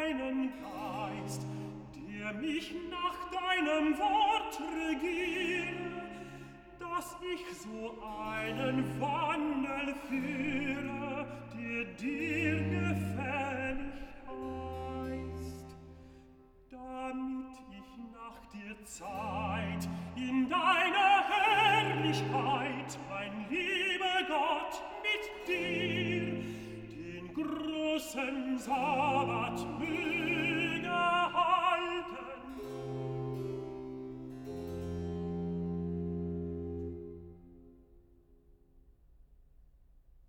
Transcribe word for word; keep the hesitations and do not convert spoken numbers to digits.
deinen Geist, der mich nach deinem Wort regiere, dass ich so einen Wandel führe, der dir gefällig heißt, damit ich nach der Zeit in deiner Herrlichkeit, mein lieber Gott, mit dir den großen Sabbat